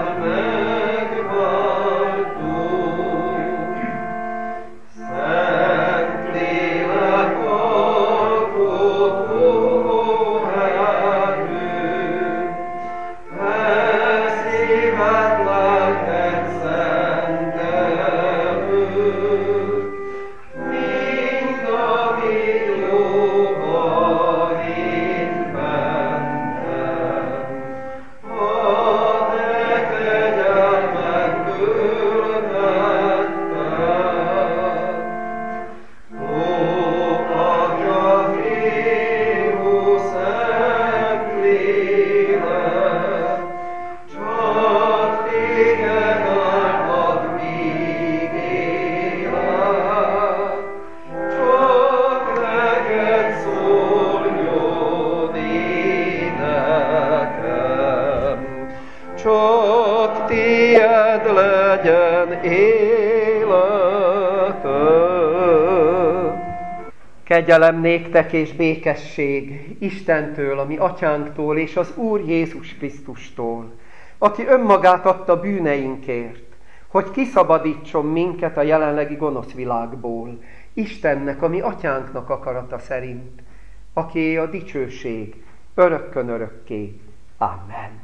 Kegyelem néktek és békesség Istentől, a mi atyánktól és az Úr Jézus Krisztustól, aki önmagát adta bűneinkért, hogy kiszabadítson minket a jelenlegi gonosz világból, Istennek, a mi atyánknak akarata szerint, akié a dicsőség örökkön örökké. Amen.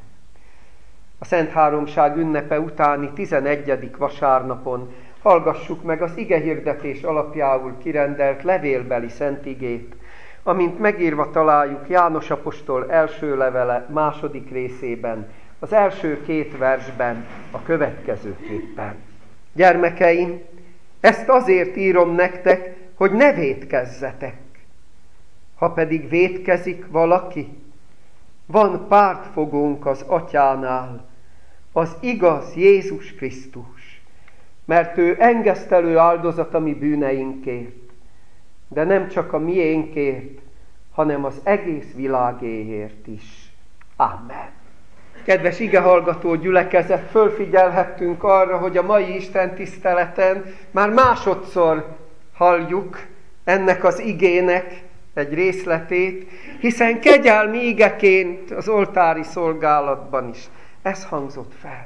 A Szent Háromság ünnepe utáni 11. vasárnapon hallgassuk meg az igehirdetés alapjául kirendelt levélbeli szent igét, amint megírva találjuk János apostol első levele második részében, az első 2 versben, a következőképpen. Gyermekeim, ezt azért írom nektek, hogy ne vétkezzetek. Ha pedig vétkezik valaki, van pártfogónk az Atyánál, az igaz Jézus Krisztus, mert ő engesztelő áldozat a mi bűneinkért, de nem csak a miénkért, hanem az egész világéért is. Amen. Kedves igehallgató gyülekezet, fölfigyelhettünk arra, hogy a mai Isten tiszteleten már másodszor halljuk ennek az igének egy részletét, hiszen kegyelmi igeként az oltári szolgálatban is ez hangzott fel.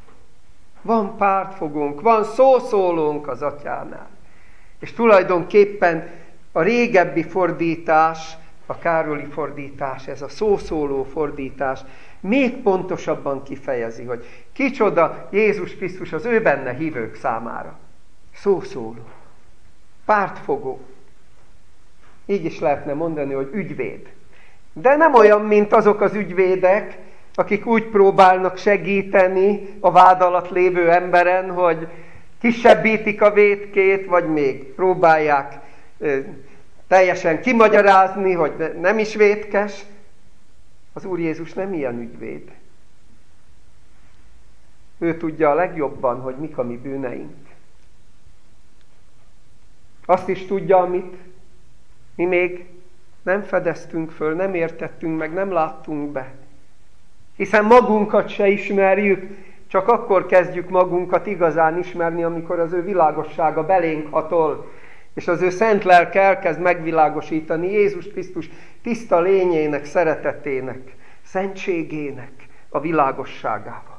Van pártfogónk, van szószólónk az Atyánál. És tulajdonképpen a régebbi fordítás, a Károli fordítás, ez a szószóló fordítás még pontosabban kifejezi, hogy kicsoda Jézus Krisztus az ő benne hívők számára. Szószóló, pártfogó. Így is lehetne mondani, hogy ügyvéd. De nem olyan, mint azok az ügyvédek, akik úgy próbálnak segíteni a vád alatt lévő emberen, hogy kisebbítik a vétkét, vagy még próbálják teljesen kimagyarázni, hogy nem is vétkes. Az Úr Jézus nem ilyen ügyvéd. Ő tudja a legjobban, hogy mik a mi bűneink. Azt is tudja, amit mi még nem fedeztünk föl, nem értettünk meg, nem láttunk be. Hiszen magunkat se ismerjük, csak akkor kezdjük magunkat igazán ismerni, amikor az ő világossága belénk hatol, és az ő szent lelke elkezd megvilágosítani Jézus Krisztus tiszta lényének, szeretetének, szentségének a világosságával.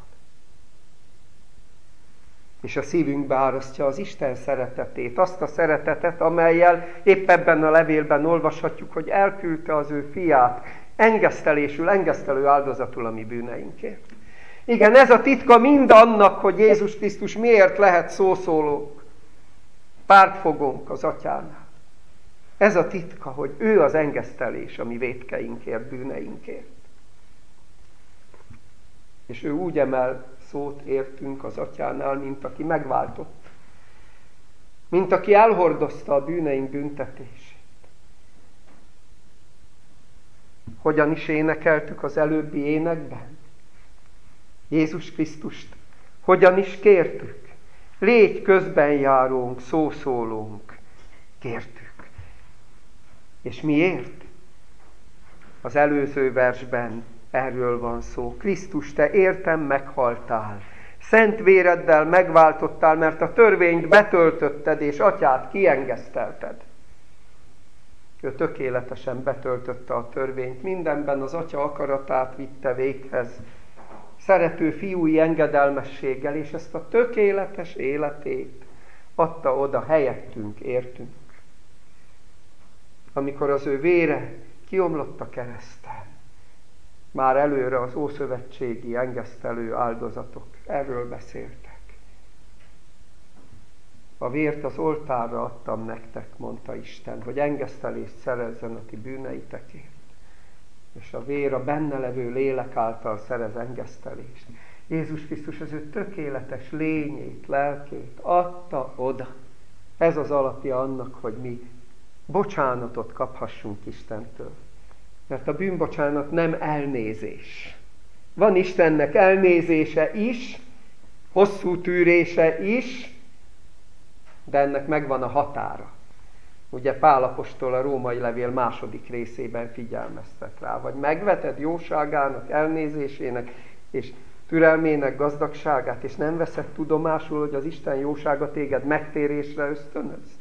És a szívünkbe árasztja az Isten szeretetét, azt a szeretetet, amellyel épp ebben a levélben olvashatjuk, hogy elküldte az ő fiát, engesztelésül, engesztelő áldozatul a mi bűneinkért. Igen, ez a titka mind annak, hogy Jézus Krisztus miért lehet szószólónk, pártfogónk az Atyánál. Ez a titka, hogy ő az engesztelés a mi vétkeinkért, bűneinkért. És ő úgy emel szót értünk az Atyánál, mint aki megváltott, mint aki elhordozta a bűneink büntetését. Hogyan is énekeltük az előbbi énekben? Jézus Krisztust hogyan is kértük? Légy közbenjárónk, szószólónk, kértük. És miért? Az előző versben erről van szó. Krisztus, te értem meghaltál. Szent véreddel megváltottál, mert a törvényt betöltötted, és Atyát kiengesztelted. Ő tökéletesen betöltötte a törvényt. Mindenben az Atya akaratát vitte véghez. szerető fiúi engedelmességgel, és ezt a tökéletes életét adta oda helyettünk, értünk. Amikor az ő vére kiomlott a kereszten, már előre az ószövetségi engesztelő áldozatok erről beszéltek. A vért az oltárra adtam nektek, mondta Isten, hogy engesztelést szerezzen a ti bűneitekért. És a vér a benne levő lélek által szerez engesztelést. Jézus Krisztus az ő tökéletes lényét, lelkét adta oda. Ez az alapja annak, hogy mi bocsánatot kaphassunk Istentől. Mert a bűnbocsánat nem elnézés. Van Istennek elnézése is, hosszú tűrése is, de ennek megvan a határa. Ugye Pál apostol a római levél második részében figyelmeztet rá, vagy megveted jóságának, elnézésének és türelmének gazdagságát, és nem veszed tudomásul, hogy az Isten jósága téged megtérésre ösztönöz.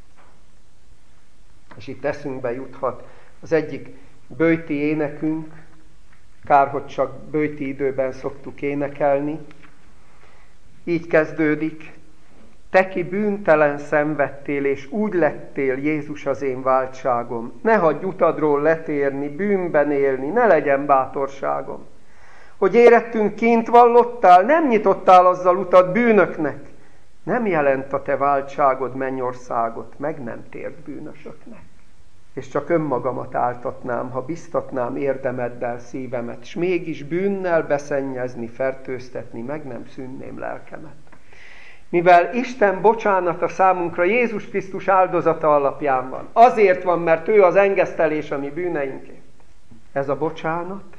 És itt eszünkbe juthat az egyik böjti énekünk, kár, hogy csak böjti időben szoktuk énekelni. Így kezdődik: te, ki bűntelen szenvedtél, és úgy lettél, Jézus, az én váltságom. Ne hagyj utadról letérni, bűnben élni, ne legyen bátorságom. Hogy érettünk kint vallottál, nem nyitottál azzal utat bűnöknek. Nem jelent a te váltságod mennyországot, meg nem tért bűnösöknek. És csak önmagamat áltatnám, ha biztatnám érdemeddel szívemet, s mégis bűnnel beszennyezni, fertőztetni, meg nem szűnném lelkemet. Mivel Isten bocsánata számunkra Jézus Krisztus áldozata alapján van. Azért van, mert ő az engesztelés a mi bűneinkért. Ez a bocsánat,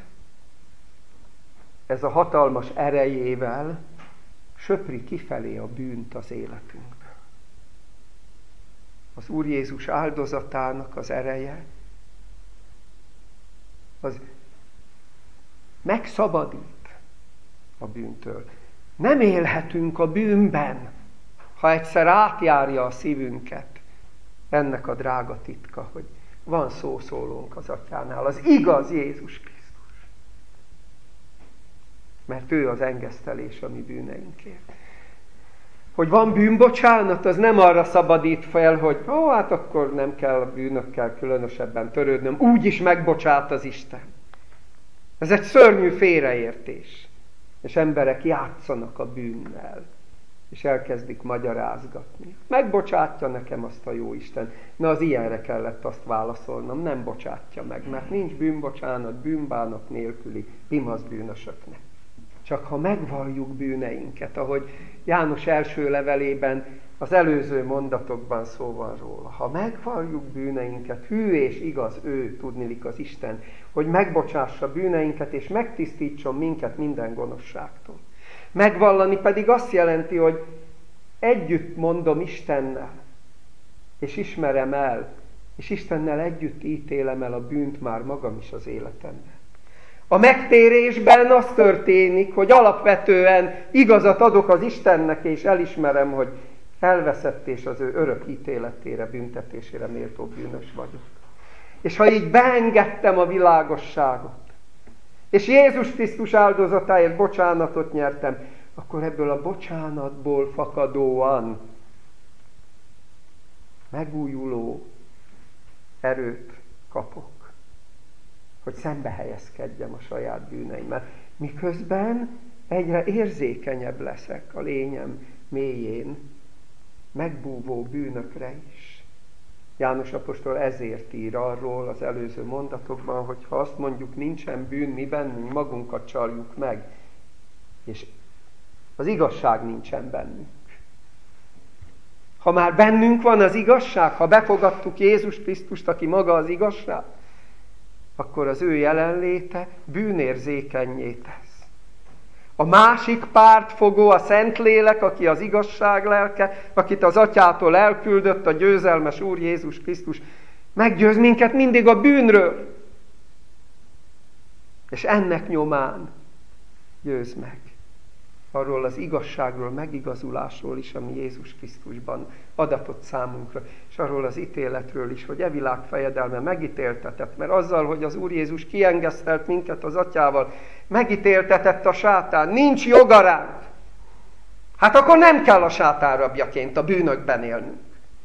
ez a hatalmas erejével söpri kifelé a bűnt az életünkből. Az Úr Jézus áldozatának az ereje, az megszabadít a bűntől. Nem élhetünk a bűnben, ha egyszer átjárja a szívünket. Ennek a drága titka, hogy van szószólónk az Atyánál, az igaz Jézus Krisztus. Mert ő az engesztelés a mi bűneinkért. Hogy van bűnbocsánat, az nem arra szabadít fel, hogy hát akkor nem kell a bűnökkel különösebben törődnöm, úgyis megbocsát az Isten. Ez egy szörnyű félreértés. És emberek játszanak a bűnnel, és elkezdik magyarázgatni. Megbocsátja nekem azt a jó Isten. Na, az ilyenre kellett azt válaszolnom, nem bocsátja meg, mert nincs bűnbocsánat, bűnbánat nélküli imasz bűnösöknek. Csak ha megvalljuk bűneinket, ahogy János első levelében, az előző mondatokban szó van róla. Ha megvalljuk bűneinket, hű és igaz ő, tudnilik az Isten, hogy megbocsássa bűneinket, és megtisztítson minket minden gonoszságtól. Megvallani pedig azt jelenti, hogy együtt mondom Istennel, és ismerem el, és Istennel együtt ítélem el a bűnt már magam is az életemben. A megtérésben az történik, hogy alapvetően igazat adok az Istennek, és elismerem, hogy elveszett és az ő örök ítéletére, büntetésére méltó bűnös vagyok. És ha így beengedtem a világosságot, és Jézus Krisztus áldozatáért bocsánatot nyertem, akkor ebből a bocsánatból fakadóan megújuló erőt kapok, hogy szembe helyezkedjem a saját bűneimmel. Miközben egyre érzékenyebb leszek a lényem mélyén, megbúvó bűnökre is. János apostol ezért ír arról az előző mondatokban, hogy ha azt mondjuk, nincsen bűn, mi bennünk magunkat csaljuk meg, és az igazság nincsen bennünk. Ha már bennünk van az igazság, ha befogadtuk Jézus Krisztust, aki maga az igazság, akkor az ő jelenléte bűnérzékennyé tesz. A másik pártfogó, a Szentlélek, aki az igazság lelke, akit az Atyától elküldött a győzelmes Úr Jézus Krisztus, meggyőz minket mindig a bűnről. És ennek nyomán győz meg arról az igazságról, megigazulásról is, ami Jézus Krisztusban adatott számunkra, és arról az ítéletről is, hogy e világ fejedelme megítéltetett, mert azzal, hogy az Úr Jézus kiengesztelt minket az Atyával, megítéltetett a sátán, nincs joga ránk. Hát akkor nem kell a sátán rabjaként a bűnökben élnünk.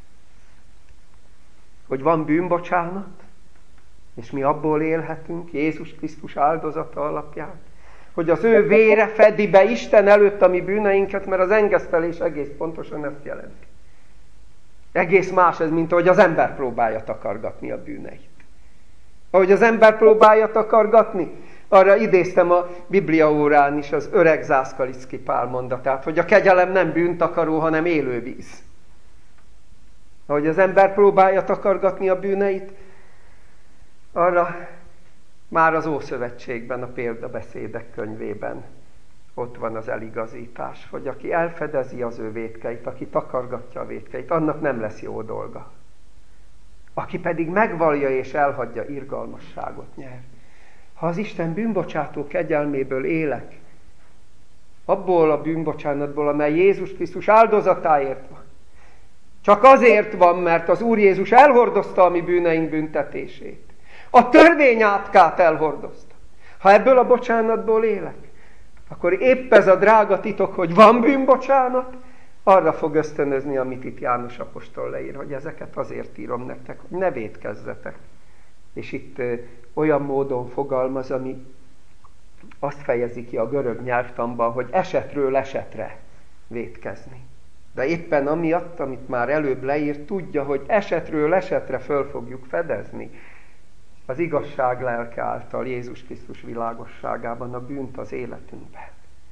Hogy van bűnbocsánat, és mi abból élhetünk, Jézus Krisztus áldozata alapján, hogy az ő vére fedi be Isten előtt a mi bűneinket, mert az engesztelés egész pontosan ezt jelenti. Egész más ez, mint ahogy az ember próbálja takargatni a bűneit. Ahogy az ember próbálja takargatni, arra idéztem a bibliaórán is az öreg Zászkalicki Pál mondatát, hogy a kegyelem nem bűntakaró, hanem élővíz. Ahogy az ember próbálja takargatni a bűneit, arra már az Ószövetségben, a példabeszédek könyvében ott van az eligazítás, hogy aki elfedezi az ő vétkeit, aki takargatja a vétkeit, annak nem lesz jó dolga. Aki pedig megvallja és elhagyja, irgalmasságot nyer. Ha az Isten bűnbocsátó kegyelméből élek, abból a bűnbocsánatból, amely Jézus Krisztus áldozatáért van, csak azért van, mert az Úr Jézus elhordozta a mi bűneink büntetését. A törvényátkát elhordozta. Ha ebből a bocsánatból élek, akkor épp ez a drága titok, hogy van bűnbocsánat, arra fog ösztönözni, amit itt János apostol leír, hogy ezeket azért írom nektek, hogy ne vétkezzetek. És itt olyan módon fogalmaz, ami azt fejezi ki a görög nyelvtanban, hogy esetről esetre vétkezni. De éppen amiatt, amit már előbb leírt, tudja, hogy esetről esetre föl fogjuk fedezni az igazság lelke által Jézus Krisztus világosságában a bűnt az életünkben.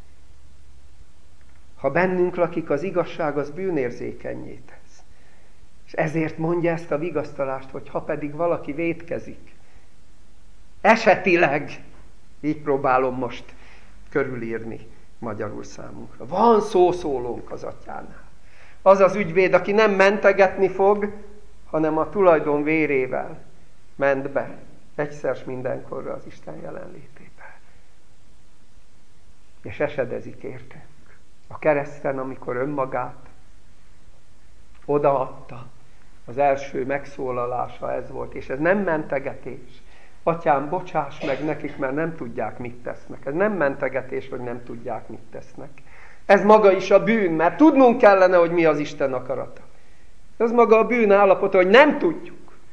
Ha bennünk lakik az igazság, az bűnérzékennyé tesz. És ezért mondja ezt a vigasztalást, hogy ha pedig valaki vétkezik, esetileg, így próbálom most körülírni magyarul számunkra. Van szószólónk az Atyánál. Az az ügyvéd, aki nem mentegetni fog, hanem a tulajdon vérével ment be egyszer s mindenkorra az Isten jelenlétébe. És esedezik értünk. A kereszten, amikor önmagát odaadta, az első megszólalása ez volt, és ez nem mentegetés. Atyám, bocsáss meg nekik, mert nem tudják, mit tesznek. Ez nem mentegetés, hogy nem tudják, mit tesznek. Ez maga is a bűn, mert tudnunk kellene, hogy mi az Isten akarata. Ez maga a bűn állapota, hogy nem tudjuk.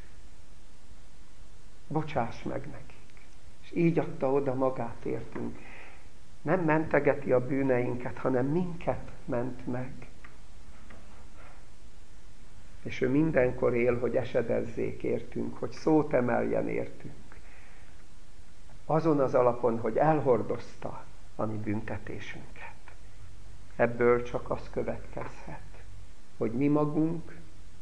Bocsáss meg nekik. És így adta oda magát értünk. Nem mentegeti a bűneinket, hanem minket ment meg. És ő mindenkor él, hogy esedezzék értünk, hogy szót emeljen értünk. Azon az alapon, hogy elhordozta a mi büntetésünket. Ebből csak az következhet, hogy mi magunk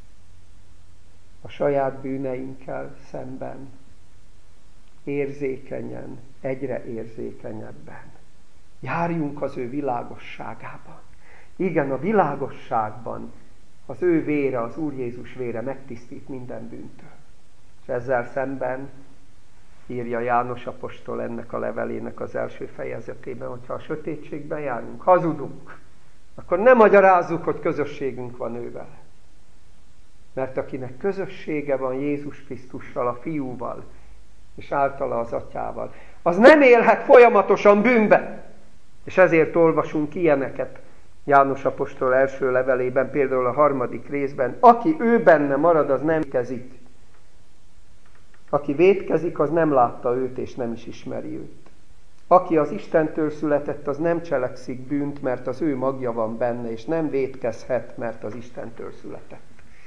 a saját bűneinkkel szemben érzékenyen, egyre érzékenyebben járjunk az ő világosságában. Igen, a világosságban az ő vére, az Úr Jézus vére megtisztít minden bűntől. És ezzel szemben írja János apostol ennek a levelének az első fejezetében, hogyha a sötétségben járunk, hazudunk, akkor nem magyarázzuk, hogy közösségünk van ővel. Mert akinek közössége van Jézus Krisztussal, a Fiúval, és általa az Atyával, az nem élhet folyamatosan bűnben. És ezért olvasunk ilyeneket János apostol első levelében, például a 3. részben. Aki ő benne marad, az nem vétkezik. Aki vétkezik, az nem látta őt, és nem is ismeri őt. Aki az Istentől született, az nem cselekszik bűnt, mert az ő magja van benne, és nem vétkezhet, mert az Istentől született.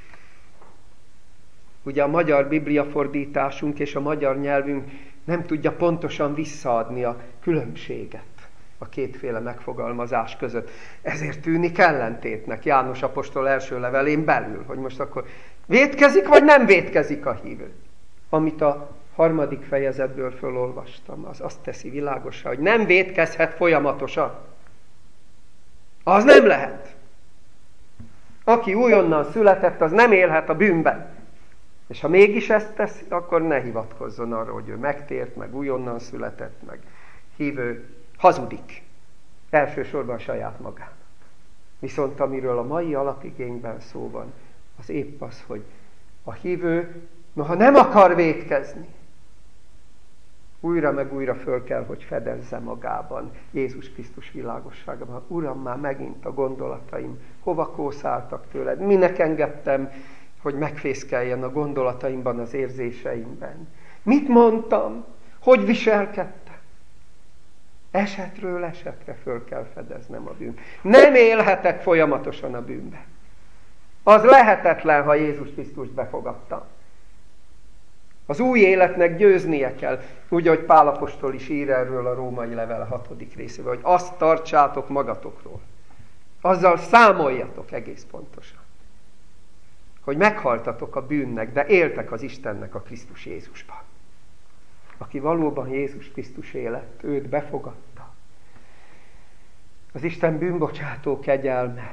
Ugye a magyar bibliafordításunk és a magyar nyelvünk nem tudja pontosan visszaadni a különbséget a kétféle megfogalmazás között. Ezért tűnik ellentétnek János apostol első levelén belül, hogy most akkor vétkezik, vagy nem vétkezik a hívő. Amit a 3. fejezetből fölolvastam, az azt teszi világossá, hogy nem vétkezhet folyamatosan. Az nem lehet. Aki újonnan született, az nem élhet a bűnben. És ha mégis ezt teszi, akkor ne hivatkozzon arra, hogy ő megtért, meg újonnan született, meg hívő. Hazudik. Elsősorban saját magának. Viszont amiről a mai alapigényben szó van, az épp az, hogy a hívő, noha nem akar vétkezni, újra meg újra föl kell, hogy fedezze magában Jézus Krisztus világosságában. Uram, már megint a gondolataim hova kószáltak tőled? Minek engedtem, hogy megfészkeljen a gondolataimban, az érzéseimben? Mit mondtam? Hogy viselkedtem? Esetről esetre föl kell fedeznem a bűnt. Nem élhetek folyamatosan a bűnbe. Az lehetetlen, ha Jézus Krisztust befogadtam. Az új életnek győznie kell, úgy, ahogy Pál apostol is ír erről a római level 6. részében, hogy azt tartsátok magatokról. Azzal számoljatok egész pontosan, hogy meghaltatok a bűnnek, de éltek az Istennek a Krisztus Jézusban. Aki valóban Jézus Krisztus élet, őt befogadta. Az Isten bűnbocsátó kegyelme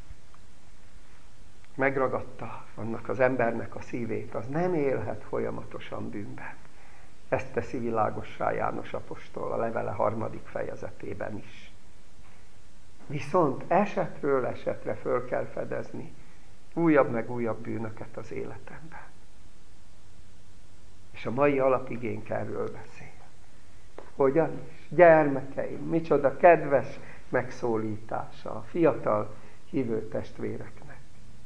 megragadta annak az embernek a szívét, az nem élhet folyamatosan bűnben. Ezt teszi világossá János apostol a levele 3. fejezetében is. Viszont esetről esetre föl kell fedezni újabb meg újabb bűnöket az életemben. És a mai alapigénk erről beszél. Hogyan is? Gyermekeim, micsoda kedves megszólítása a fiatal hívő testvéreknek,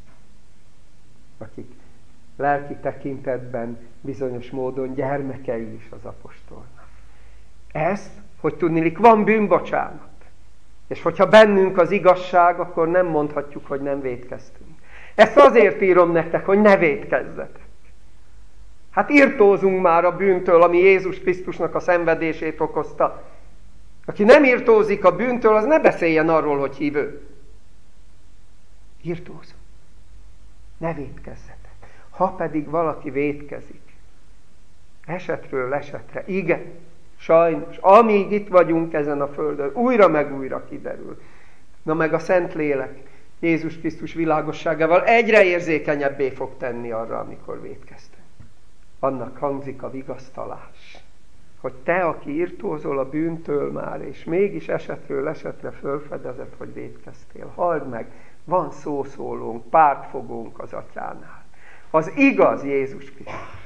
akik lelki tekintetben bizonyos módon gyermekei is az apostolnak. Ezt, hogy tudniillik, van bűnbocsánat. És hogyha bennünk az igazság, akkor nem mondhatjuk, hogy nem vétkeztünk. Ezt azért írom nektek, hogy ne vétkezzetek. Hát irtózunk már a bűntől, ami Jézus Krisztusnak a szenvedését okozta. Aki nem irtózik a bűntől, az ne beszéljen arról, hogy hívő. Irtózunk. Ne vétkezzetek. Ha pedig valaki vétkezik, esetről esetre, igen, sajnos, amíg itt vagyunk ezen a földön, újra meg újra kiderül. Na meg a Szentlélek Jézus Krisztus világosságával egyre érzékenyebbé fog tenni arra, amikor vétkeztünk. Annak hangzik a vigasztalás, hogy te, aki irtózol a bűntől már, és mégis esetről esetre fölfedezed, hogy vétkeztél, halld meg, van szószólónk, pártfogónk az Atyánál. Az igaz Jézus Krisztus,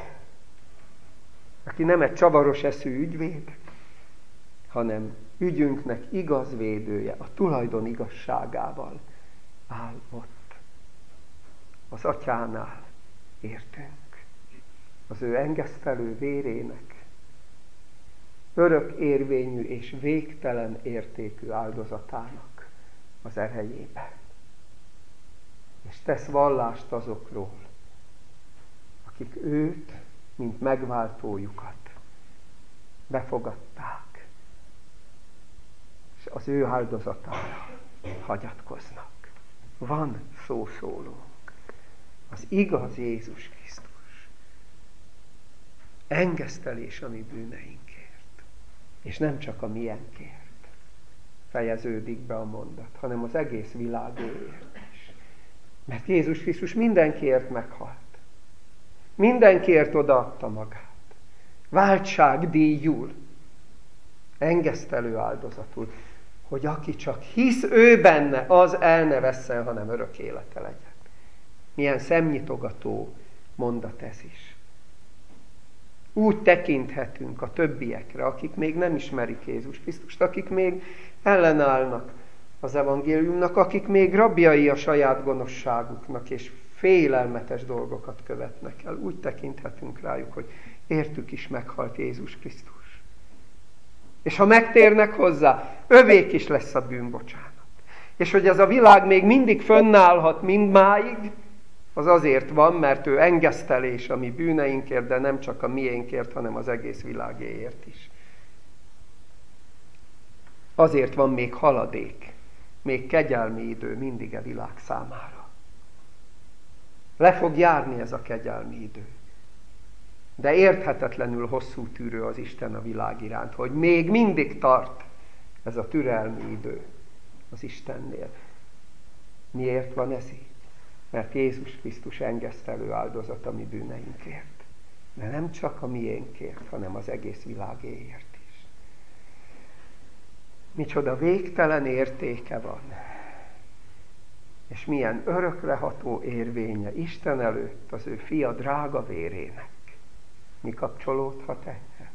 aki nem egy csavaros eszű ügyvéd, hanem ügyünknek igaz védője, a tulajdon igazságával áll ott. Az Atyánál értünk. Az ő engesztelő vérének örök érvényű és végtelen értékű áldozatának az erejében. És tesz vallást azokról, akik őt, mint megváltójukat befogadták, és az ő áldozatára hagyatkoznak. Van szószólónk, az igaz Jézus Krisztus. Engesztelés a mi bűneinkért, és nem csak a miénkért fejeződik be a mondat, hanem az egész világéért is. Mert Jézus Krisztus mindenkiért meghalt. Mindenkiért odaadta magát. Váltságdíjul, engesztelő áldozatul, hogy aki csak hisz ő benne, az el ne vesszen, hanem örök élete legyen. Milyen szemnyitogató mondat ez is. Úgy tekinthetünk a többiekre, akik még nem ismerik Jézus Krisztust, akik még ellenállnak az evangéliumnak, akik még rabjai a saját gonoszságuknak, és félelmetes dolgokat követnek el. Úgy tekinthetünk rájuk, hogy értük is meghalt Jézus Krisztus. És ha megtérnek hozzá, övék is lesz a bűnbocsánat. És hogy ez a világ még mindig fönnállhat mindmáig, az azért van, mert ő engesztelés a mi bűneinkért, de nem csak a miénkért, hanem az egész világéért is. Azért van még haladék, még kegyelmi idő mindig a világ számára. Le fog járni ez a kegyelmi idő. De érthetetlenül hosszú tűrő az Isten a világ iránt, hogy még mindig tart ez a türelmi idő az Istennél. Miért van ez így? Mert Jézus Krisztus engesztelő áldozat a mi bűneinkért. De nem csak a miénkért, hanem az egész világéért is. micsoda végtelen értéke van, és milyen örökreható érvénye Isten előtt az ő fia drága vérének. Mi kapcsolódhat ehhez?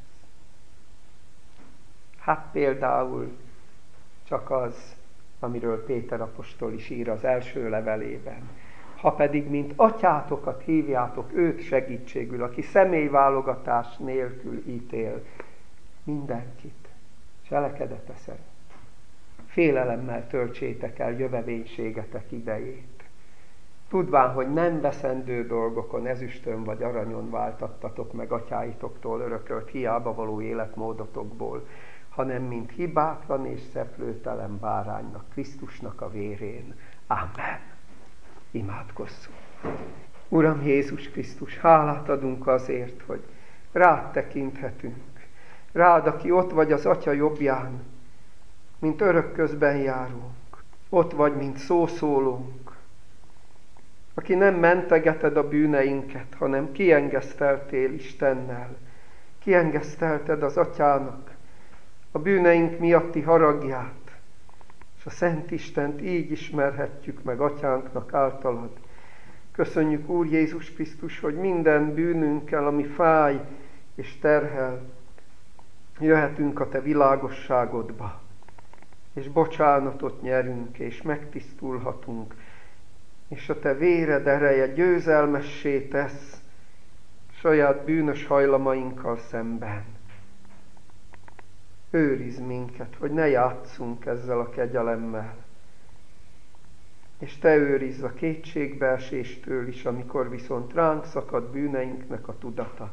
Hát például csak az, amiről Péter apostol is ír az első levelében. Ha pedig, mint atyátokat hívjátok őt segítségül, aki személyválogatás nélkül ítél mindenkit, cselekedete szerint. Félelemmel töltsétek el jövevénységetek idejét. Tudván, hogy nem veszendő dolgokon, ezüstön vagy aranyon váltattatok meg atyáitoktól örökölt hiába való életmódotokból, hanem mint hibátlan és szeplőtelen báránynak, Krisztusnak a vérén. Amen. Imádkozzunk. Uram Jézus Krisztus, hálát adunk azért, hogy rád tekinthetünk. Rád, aki ott vagy az Atya jobbján, mint örökközben járunk. Ott vagy, mint szószólónk. Aki nem mentegeted a bűneinket, hanem kiengeszteltél Istennel. Kiengesztelted az Atyának a bűneink miatti haragját, és a Szent Istent így ismerhetjük meg Atyánknak általad. Köszönjük, Úr Jézus Krisztus, hogy minden bűnünkkel, ami fáj és terhel, jöhetünk a Te világosságodba, és bocsánatot nyerünk, és megtisztulhatunk, és a Te véred ereje győzelmessé tesz saját bűnös hajlamainkkal szemben. Őrizd minket, hogy ne játsszunk ezzel a kegyelemmel, és Te őrizd a kétségbeeséstől is, amikor viszont ránk szakad bűneinknek a tudata.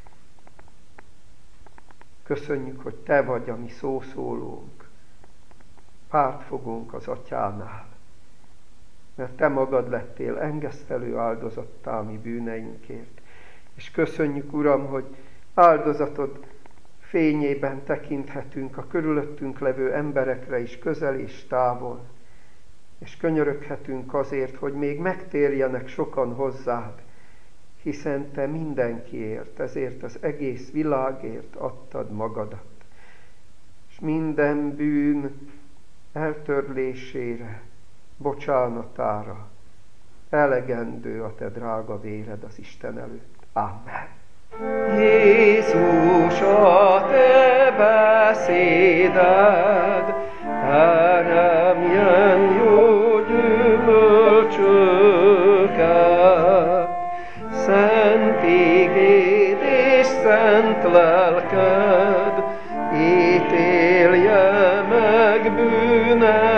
Köszönjük, hogy Te vagy a mi szószólónk, pártfogónk az Atyánál, mert Te magad lettél engesztelő áldozattá mi bűneinkért. És köszönjük, Uram, hogy áldozatod fényében tekinthetünk a körülöttünk levő emberekre is közel és távol, és könyöröghetünk azért, hogy még megtérjenek sokan hozzád, hiszen Te mindenkiért, ezért az egész világért adtad magadat. És minden bűn eltörlésére, bocsánatára elegendő a Te drága véred az Isten előtt. Amen. Jézus, a Te beszéded, teremjen jó gyümölcsöket. Szent igéd és szent lelked, ítélje meg bűneinket.